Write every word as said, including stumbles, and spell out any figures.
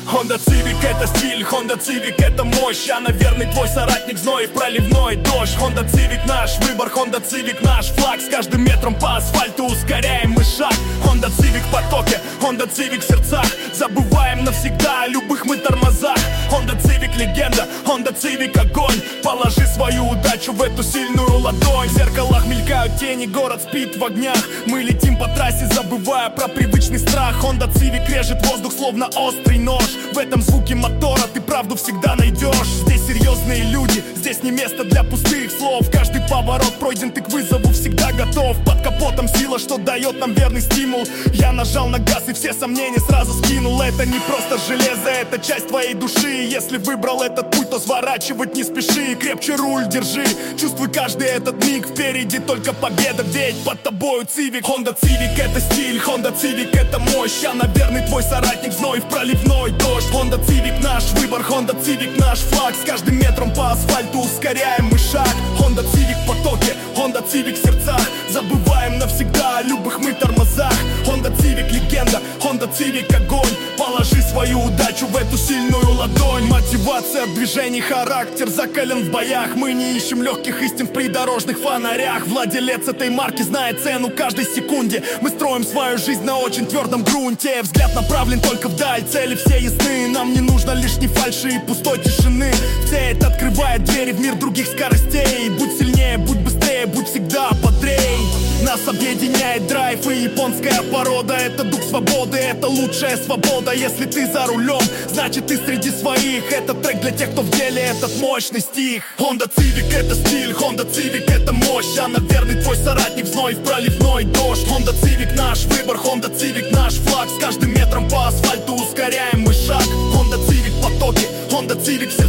Honda Civic — это стиль, Honda Civic — это мощь. А, наверное, твой соратник зной, проливной дождь. Honda Civic — наш выбор, Honda Civic — наш флаг. С каждым метром по асфальту ускоряем мы шаг. Honda Civic в потоке, Honda Civic в сердцах. Забываем навсегда о любых мы тормозах. Honda Civic — легенда, Honda Civic — огонь. Положи свою удачу в эту сильную ладонь. В зеркалах мелькают тени, город спит в огнях. Мы летим по трассе, забывая про привычный страх. Honda Civic режет воздух, словно острый нож. В этом звуке мотора ты правду всегда найдешь. Здесь серьезные люди, здесь не место для пустых слов. Каждый поворот пройден, ты к вызову всегда готов. Под капотом сила, что дает нам верный стимул. Я нажал на газ и все сомнения сразу скинул. Это не просто железо, это часть твоей души. Если выбрал этот путь, то сворачивать не спеши. Крепче руль держи, чувствуй каждый этот миг. Впереди только победа, ведь под тобою Civic. Honda Civic — это стиль, Honda Civic — это мощь. А, наверное, твой соратник зной в проливной дождь. Honda Civic — наш выбор, Honda Civic — наш флаг. С каждым метром по асфальту ускоряем мы шаг. Honda Civic в потоке, Honda Civic в сердцах. Забываем навсегда о любых мы тормозах. Honda Civic — легенда, Honda Civic — огонь. Положи свою удачу в эту сильную ладонь. Мотивация, движений, характер закален в боях. Мы не ищем легких истин в придорожных фонарях. Владелец этой марки знает цену каждой секунде. Мы строим свою жизнь на очень твердом грунте. Взгляд направлен только вдаль, цели все ясны. Нам не нужно лишней фальши и пустой тишины. Цель открывает двери в мир других скоростей. Будь сильнее, будь быстрее, будь всегда бодрей. Нас объединяет драйв и японская порода. Это дух свободы, это лучшая свобода. Если ты за рулем, значит ты среди своих. Этот трек для тех, кто в деле, этот мощный стих. Honda Civic — это стиль, Honda Civic — это мощь. А, наверное, твой соратник зной в проливной дождь. Honda Civic — наш выбор, Honda Civic — наш флаг. С каждым метром по асфальту ускоряем мы шаг. Honda Civic в потоке, Honda Civic в